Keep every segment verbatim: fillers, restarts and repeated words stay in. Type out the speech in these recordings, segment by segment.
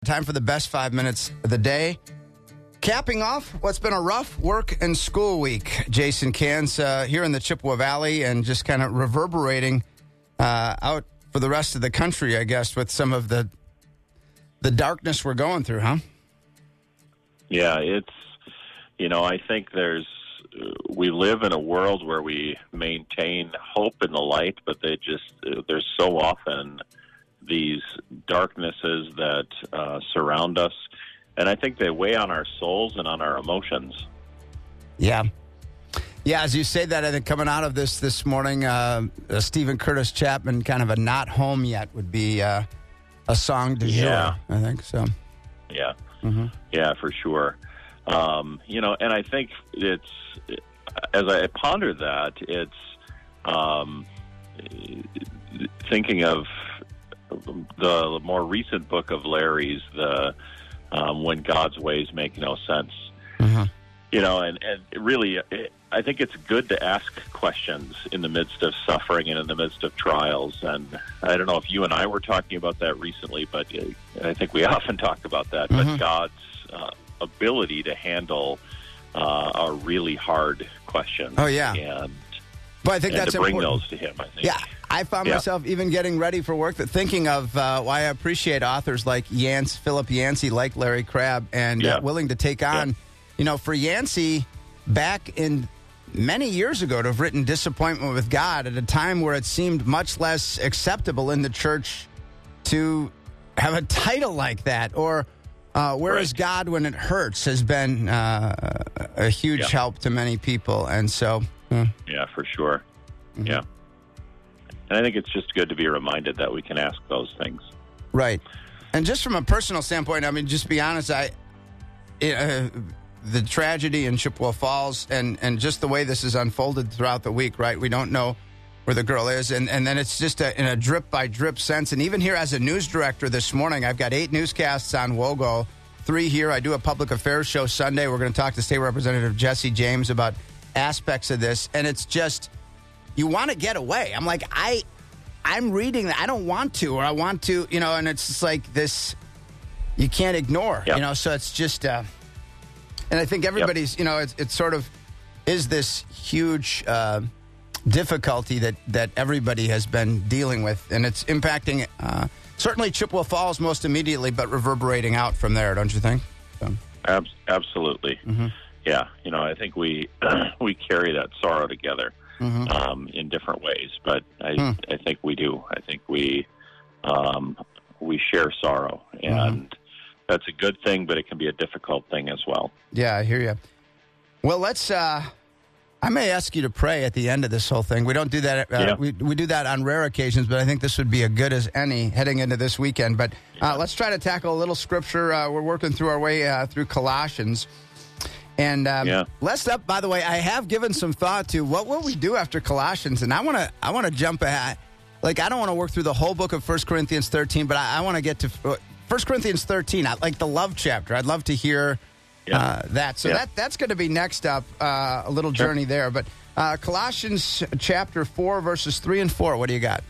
Time for the best five minutes of the day. Capping off what's been a rough work and school week. Jason Cans uh, here in the Chippewa Valley and just kind of reverberating uh, out for the rest of the country, I guess, with some of the the darkness we're going through, huh? Yeah, it's, you know, I think there's, we live in a world where we maintain hope in the light, but they just, there's so often these darknesses that uh, surround us. And I think they weigh on our souls and on our emotions. Yeah. Yeah, as you say that, I think coming out of this this morning, uh, uh, Stephen Curtis Chapman, kind of a Not Home Yet would be uh, a song du jour, yeah. I think. So. Yeah. Mm-hmm. Yeah, for sure. Um, you know, and I think it's, as I ponder that, it's um, thinking of the more recent book of Larry's, the um, When God's Ways Make No Sense. Mm-hmm. You know, and, and really, it, I think it's good to ask questions in the midst of suffering and in the midst of trials. And I don't know if you and I were talking about that recently, but I think we often talk about that. Mm-hmm. But God's uh, ability to handle uh, our really hard questions. Oh, yeah. And, but I think and that's to bring important. those to Him, I think. Yeah. I found yeah. myself even getting ready for work, that thinking of uh, why I appreciate authors like Yancey, Philip Yancey, like Larry Crabb, and yeah. uh, willing to take on, yeah. you know, for Yancey back in many years ago to have written Disappointment with God at a time where it seemed much less acceptable in the church to have a title like that, or uh, Where right. is God When It Hurts has been uh, a huge yeah. help to many people. And so... Uh, yeah, for sure. Mm-hmm. Yeah. And I think it's just good to be reminded that we can ask those things. Right. And just from a personal standpoint, I mean, just be honest, I, uh, the tragedy in Chippewa Falls and, and just the way this is unfolded throughout the week, right? We don't know where the girl is. And, and then it's just a, in a drip-by-drip sense. And even here as a news director this morning, I've got eight newscasts on WOGO, three here. I do a public affairs show Sunday. We're going to talk to State Representative Jesse James about aspects of this. And it's just... you want to get away. I'm like, I, I'm reading that. I don't want to, or I want to, you know, and it's just like this, you can't ignore, yep. you know, so it's just, uh, and I think everybody's, yep. you know, it's, it's sort of is this huge uh, difficulty that, that everybody has been dealing with, and it's impacting uh, certainly Chippewa Falls most immediately, but reverberating out from there, don't you think? So. Ab- absolutely. Mm-hmm. Yeah. You know, I think we, we carry that sorrow together. Mm-hmm. Um, in different ways, but I, hmm. I think we do. I think we um, we share sorrow, and mm-hmm. that's a good thing, but it can be a difficult thing as well. Yeah, I hear you. Well, let's. Uh, I may ask you to pray at the end of this whole thing. We don't do that. Uh, yeah. we we do that on rare occasions, but I think this would be as good as any heading into this weekend. But uh, yeah. let's try to tackle a little scripture. Uh, we're working through our way uh, through Colossians. And um, yeah. lest up, by the way, I have given some thought to what will we do after Colossians, and I want to I want to jump ahead. Like, I don't want to work through the whole book of First Corinthians thirteen, but I, I want to get to First Corinthians thirteen. I like the love chapter. I'd love to hear yeah. uh, that. So yeah. that that's going to be next up, uh, a little sure. journey there. But uh, Colossians chapter four, verses three and four. What do you got?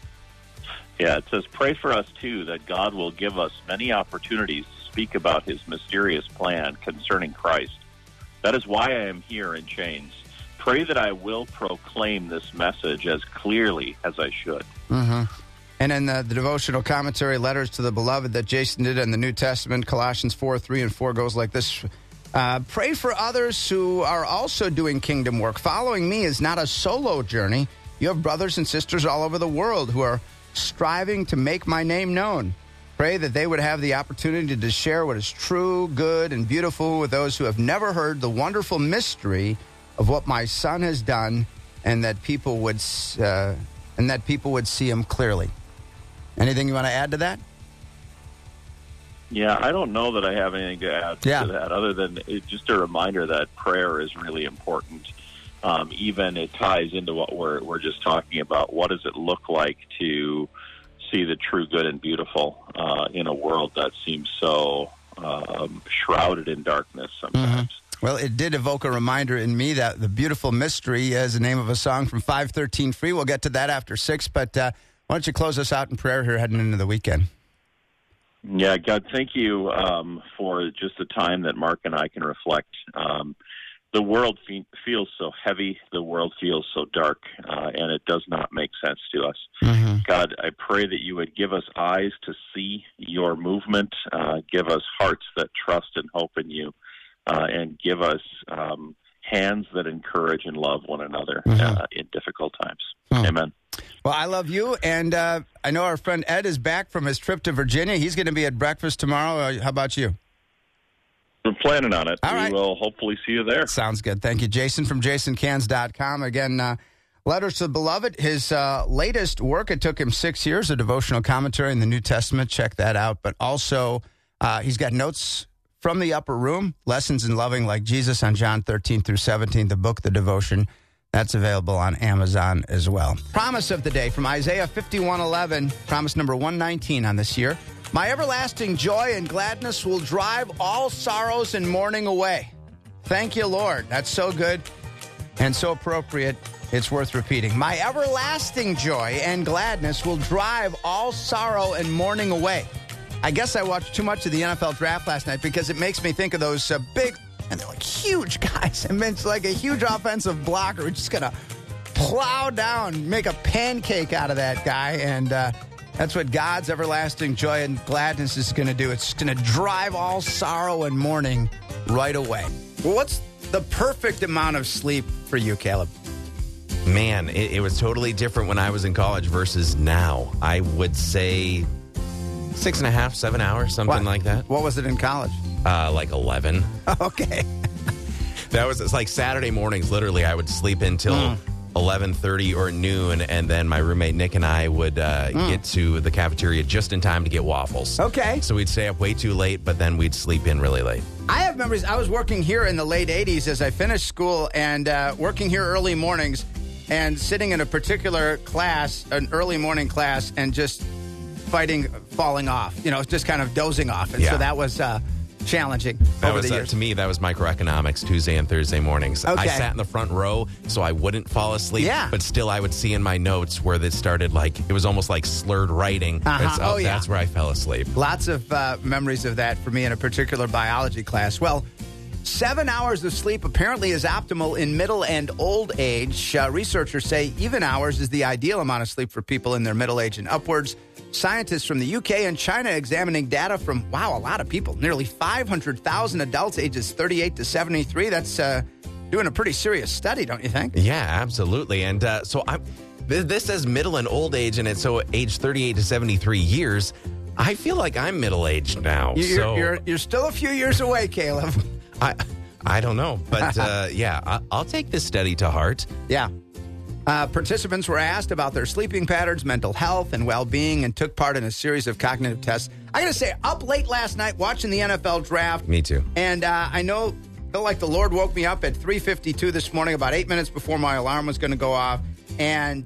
Yeah, it says, "Pray for us too, that God will give us many opportunities to speak about His mysterious plan concerning Christ. That is why I am here in chains. Pray that I will proclaim this message as clearly as I should." Mm-hmm. And in the, the devotional commentary, Letters to the Beloved, that Jason did in the New Testament, Colossians four, three and four goes like this. Uh, Pray for others who are also doing kingdom work. Following me is not a solo journey. You have brothers and sisters all over the world who are striving to make my name known. Pray that they would have the opportunity to share what is true, good, and beautiful with those who have never heard the wonderful mystery of what my Son has done, and that people would uh, and that people would see Him clearly. Anything you want to add to that? Yeah, I don't know that I have anything to add yeah. to that, other than it, just a reminder that prayer is really important. Um, even it ties into what we're we're just talking about. What does it look like to see the true, good, and beautiful uh, in a world that seems so um, shrouded in darkness sometimes? Mm-hmm. Well, it did evoke a reminder in me that the beautiful mystery is the name of a song from five thirteen Free. We'll get to that after six, but uh, why don't you close us out in prayer here heading into the weekend? Yeah, God, thank you um, for just the time that Mark and I can reflect. Um, the world fe- feels so heavy. The world feels so dark, uh, and it does not make sense to us. Mm-hmm. God, I pray that you would give us eyes to see your movement, uh, give us hearts that trust and hope in you, uh, and give us um, hands that encourage and love one another mm-hmm. uh, in difficult times. Mm. Amen. Well, I love you, and uh, I know our friend Ed is back from his trip to Virginia. He's going to be at breakfast tomorrow. Uh, how about you? We're planning on it. All right. We will hopefully see you there. Sounds good. Thank you, Jason from jason cans dot com. Again, uh, Letters to the Beloved, his uh, latest work. It took him six years, a devotional commentary in the New Testament. Check that out. But also, uh, he's got notes from the upper room, lessons in loving like Jesus on John thirteen through seventeen, the book, the devotion. That's available on Amazon as well. Promise of the day from Isaiah fifty-one eleven, promise number one nineteen on this year. My everlasting joy and gladness will drive all sorrows and mourning away. Thank you, Lord. That's so good and so appropriate. It's worth repeating. My everlasting joy and gladness will drive all sorrow and mourning away. I guess I watched too much of the N F L draft last night because it makes me think of those uh, big, and they're like huge guys. I mean, it's like a huge offensive blocker who's just going to plow down, make a pancake out of that guy. And uh, that's what God's everlasting joy and gladness is going to do. It's going to drive all sorrow and mourning right away. Well, what's the perfect amount of sleep for you, Caleb? Man, it, it was totally different when I was in college versus now. I would say six and a half, seven hours, something what? like that. What was it in college? Uh, like eleven. Okay. That was, it's like Saturday mornings, literally, I would sleep until mm. eleven thirty or noon, and then my roommate Nick and I would uh, mm. get to the cafeteria just in time to get waffles. Okay. So we'd stay up way too late, but then we'd sleep in really late. I have memories. I was working here in the late eighties as I finished school and uh, working here early mornings and sitting in a particular class, an early morning class, and just fighting falling off, you know, just kind of dozing off. And yeah. so that was uh, challenging that over was, the years. Uh, to me, that was microeconomics, Tuesday and Thursday mornings. Okay. I sat in the front row so I wouldn't fall asleep, yeah. but still I would see in my notes where this started like, it was almost like slurred writing. Uh-huh. Oh, oh, yeah. That's where I fell asleep. Lots of uh, memories of that for me in a particular biology class. Well, seven hours of sleep apparently is optimal in middle and old age. Uh, researchers say even hours is the ideal amount of sleep for people in their middle age and upwards. Scientists from the U K and China examining data from, wow, a lot of people, nearly five hundred thousand adults ages thirty-eight to seventy-three. That's uh, doing a pretty serious study, don't you think? Yeah, absolutely. And uh, so I'm, th- this says middle and old age, and it's so age thirty-eight to seventy-three years. I feel like I'm middle-aged now. You're, so you're, you're still a few years away, Caleb. I I don't know, but uh, yeah, I, I'll take this study to heart. Yeah. Uh, participants were asked about their sleeping patterns, mental health, and well-being, and took part in a series of cognitive tests. I got to say, up late last night watching the N F L draft. Me too. And uh, I know, feel like the Lord woke me up at three fifty-two this morning, about eight minutes before my alarm was going to go off. And,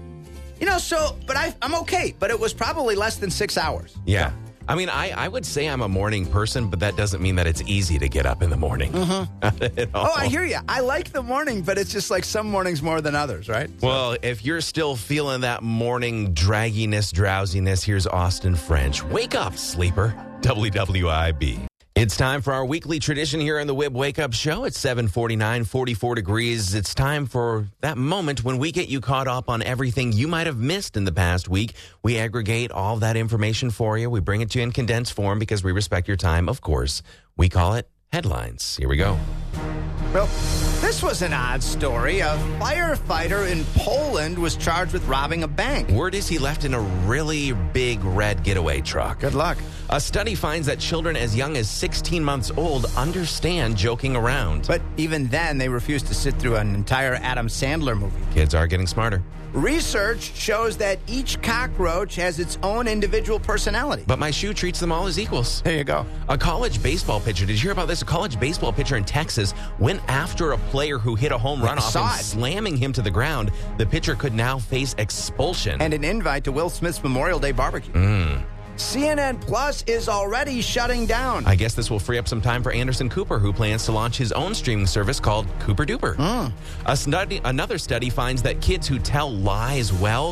you know, so, but I, I'm okay. But it was probably less than six hours. Yeah. So. I mean, I, I would say I'm a morning person, but that doesn't mean that it's easy to get up in the morning. Mm-hmm. Oh, I hear you. I like the morning, but it's just like some mornings more than others, right? So. Well, if you're still feeling that morning dragginess, drowsiness, here's Austin French. Wake up, sleeper. W W I B. It's time for our weekly tradition here on the W I B Wake Up Show. It's seven forty-nine, forty-four degrees. It's time for that moment when we get you caught up on everything you might have missed in the past week. We aggregate all that information for you. We bring it to you in condensed form because we respect your time, of course. We call it Headlines. Here we go. Well, this was an odd story. A firefighter in Poland was charged with robbing a bank. Word is he left in a really big red getaway truck. Good luck. A study finds that children as young as sixteen months old understand joking around. But even then, they refuse to sit through an entire Adam Sandler movie. Kids are getting smarter. Research shows that each cockroach has its own individual personality. But my shoe treats them all as equals. There you go. A college baseball pitcher, did you hear about this? A college baseball pitcher in Texas went after a player who hit a home run off him, slamming him to the ground. The pitcher could now face expulsion. And an invite to Will Smith's Memorial Day barbecue. Mm. C N N Plus is already shutting down. I guess this will free up some time for Anderson Cooper, who plans to launch his own streaming service called Cooper Duper. Mm. A study, another study finds that kids who tell lies well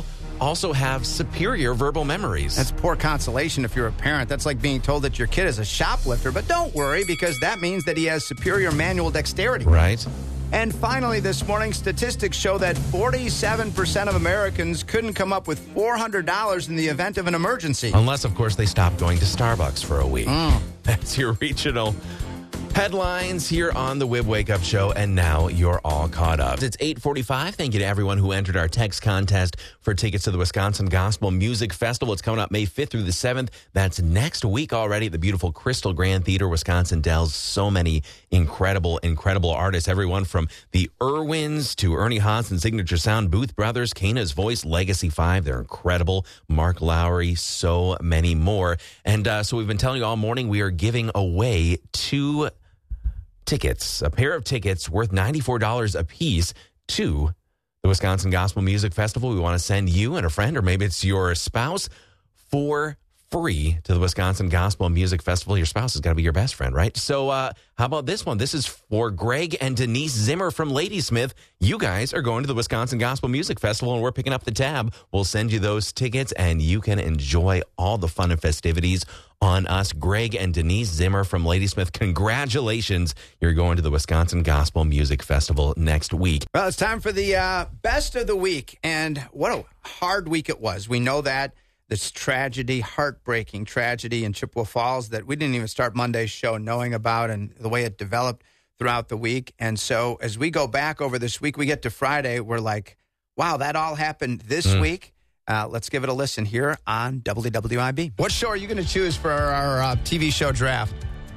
also have superior verbal memories. That's poor consolation if you're a parent. That's like being told that your kid is a shoplifter. But don't worry, because that means that he has superior manual dexterity. Right. And finally, this morning, statistics show that forty-seven percent of Americans couldn't come up with four hundred dollars in the event of an emergency. Unless, of course, they stop going to Starbucks for a week. Mm. That's your regional headlines here on the Wib Wake Up Show, and now you're all caught up. It's eight forty-five. Thank you to everyone who entered our text contest for tickets to the Wisconsin Gospel Music Festival. It's coming up May fifth through the seventh. That's next week already at the beautiful Crystal Grand Theater, Wisconsin Dells. So many incredible, incredible artists. Everyone from the Irwins to Ernie Haas and Signature Sound, Booth Brothers, Kana's Voice, Legacy five. They're incredible. Mark Lowry, so many more. And uh, so we've been telling you all morning we are giving away two tickets, a pair of tickets worth ninety-four dollars a piece to the Wisconsin Gospel Music Festival. We want to send you and a friend, or maybe it's your spouse, for free to the Wisconsin Gospel Music Festival. Your spouse has got to be your best friend, right? So uh, how about this one? This is for Greg and Denise Zimmer from Ladysmith. You guys are going to the Wisconsin Gospel Music Festival, and we're picking up the tab. We'll send you those tickets, and you can enjoy all the fun and festivities on us. Greg and Denise Zimmer from Ladysmith, congratulations. You're going to the Wisconsin Gospel Music Festival next week. Well, it's time for the uh, best of the week, and what a hard week it was. We know that. This tragedy, heartbreaking tragedy in Chippewa Falls that we didn't even start Monday's show knowing about, and the way it developed throughout the week. And so as we go back over this week, we get to Friday, we're like, wow, that all happened this mm. week. Uh, let's give it a listen here on W W I B. What show are you going to choose for our uh, T V show draft?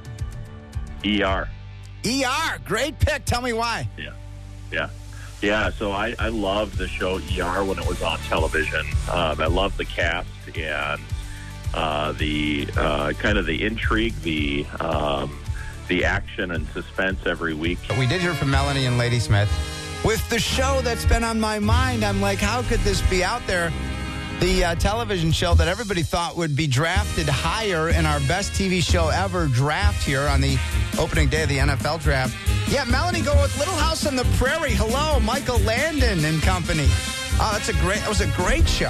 E R. E R, great pick. Tell me why. Yeah, yeah. Yeah, so I, I loved the show E R when it was on television. Um, I loved the cast and uh, the uh, kind of the intrigue, the um, the action and suspense every week. We did hear from Melanie and Ladysmith. With the show that's been on my mind, I'm like, how could this be out there? The uh, television show that everybody thought would be drafted higher in our best T V show ever draft here on the opening day of the N F L draft. Yeah, Melanie go with Little House on the Prairie. Hello, Michael Landon and company. Oh, that's a great. That was a great show.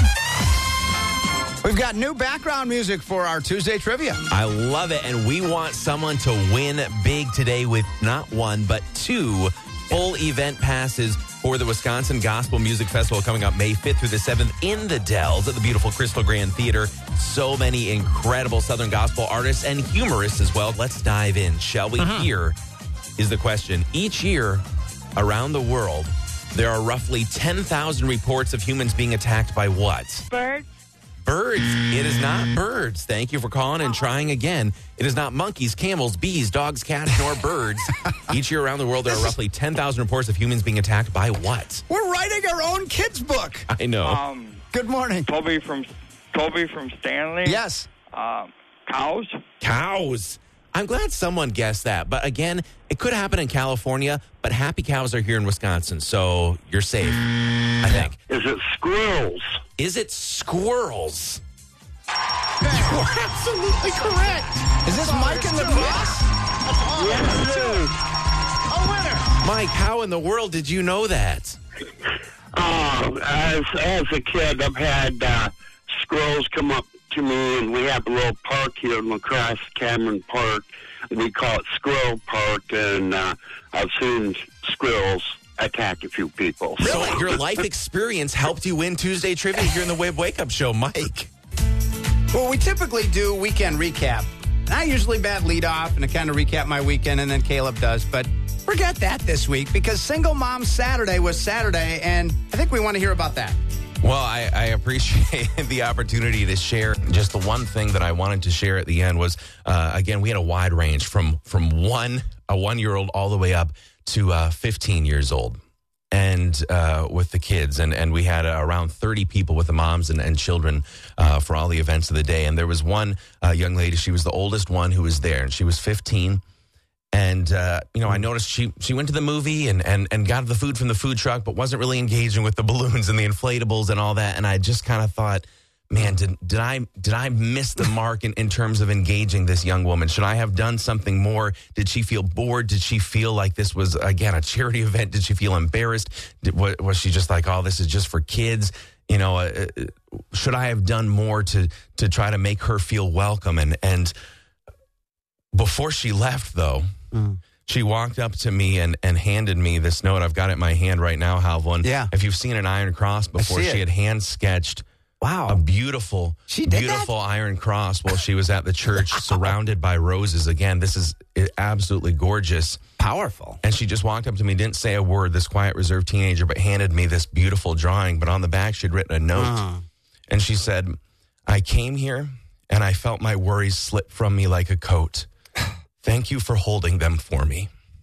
We've got new background music for our Tuesday trivia. I love it, and we want someone to win big today with not one, but two full event passes for the Wisconsin Gospel Music Festival coming up May fifth through the seventh in the Dells at the beautiful Crystal Grand Theater. So many incredible Southern gospel artists and humorists as well. Let's dive in, shall we? Uh-huh. Here is the question. Each year around the world, there are roughly ten thousand reports of humans being attacked by what? Birds. Birds. It is not birds. Thank you for calling and trying again. It is not monkeys, camels, bees, dogs, cats, nor birds. Each year around the world, there are roughly ten thousand reports of humans being attacked by what? We're writing our own kids' book. I know. Um, Good morning. Toby from Toby from Stanley. Yes. Um, cows. Cows. I'm glad someone guessed that. But again, it could happen in California, but happy cows are here in Wisconsin, so you're safe, I think. Is it squirrels? Is it squirrels? You're absolutely correct. Is this Mike in the cross? Yes, it is. A winner. Mike, how in the world did you know that? Uh, as, as a kid, I've had uh, squirrels come up to me, and we have a little park here in La Crosse, Cameron Park. We call it Squirrel Park, and uh, I've seen squirrels attack a few people. So your life experience helped you win Tuesday trivia here in the Wib Wake Up Show, Mike. Well, we typically do weekend recap. I usually bat lead off and I kind of recap my weekend, and then Caleb does. But forget that this week, because Single Mom Saturday was Saturday, and I think we want to hear about that. Well, I, I appreciate the opportunity to share. Just the one thing that I wanted to share at the end was, uh, again, we had a wide range from from one a one-year-old all the way up to uh, fifteen years old, and uh, with the kids. And, and we had uh, around thirty people with the moms and, and children uh, for all the events of the day. And there was one uh, young lady, she was the oldest one who was there, and she was fifteen. And, uh, you know, I noticed she, she went to the movie and, and, and got the food from the food truck, but wasn't really engaging with the balloons and the inflatables and all that. And I just kind of thought, man, did, did I did I miss the mark in, in terms of engaging this young woman? Should I have done something more? Did she feel bored? Did she feel like this was, again, a charity event? Did she feel embarrassed? Did, was she just like, oh, this is just for kids? you know, uh, should I have done more to to try to make her feel welcome? And and before she left, though, mm. she walked up to me and, and handed me this note. I've got it in my hand right now, Halvin. Yeah. If you've seen an iron cross before, she had hand sketched wow. a beautiful, she did beautiful that? iron cross while she was at the church, wow. surrounded by roses. Again, this is absolutely gorgeous. Powerful. And she just walked up to me, didn't say a word, this quiet, reserved teenager, but handed me this beautiful drawing. But on the back, she'd written a note. Uh. And she said, I came here and I felt my worries slip from me like a coat. Thank you for holding them for me.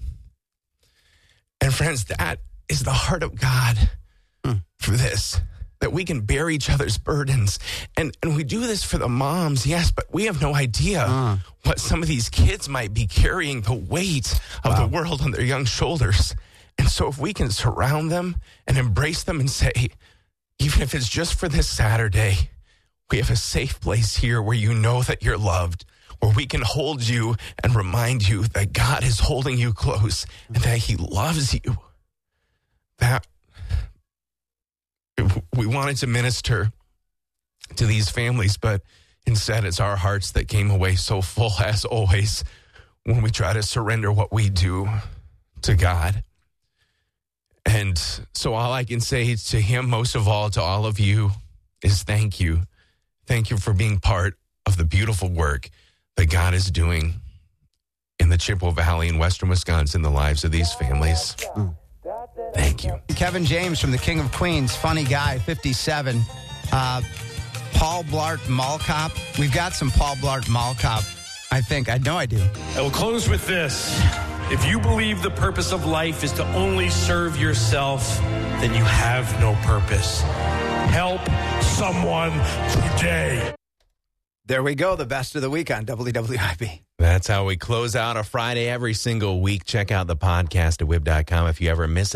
And friends, that is the heart of God mm. for this. That we can bear each other's burdens. And and we do this for the moms, yes, but we have no idea uh. what some of these kids might be carrying, the weight of wow. the world on their young shoulders. And so if we can surround them and embrace them and say, even if it's just for this Saturday, we have a safe place here where you know that you're loved, where we can hold you and remind you that God is holding you close and that he loves you. That we wanted to minister to these families, but instead it's our hearts that came away so full, as always, when we try to surrender what we do to God. And so all I can say to him, most of all, to all of you, is thank you. Thank you for being part of the beautiful work that God is doing in the Chippewa Valley in western Wisconsin, the lives of these families. Mm. Thank you. Kevin James from the King of Queens, funny guy, fifty-seven. Uh, Paul Blart Mall Cop. We've got some Paul Blart Mall Cop, I think. I know I do. I will close with this. If you believe the purpose of life is to only serve yourself, then you have no purpose. Help someone today. There we go, the best of the week on W W I B. That's how we close out a Friday every single week. Check out the podcast at W I B dot com if you ever miss it.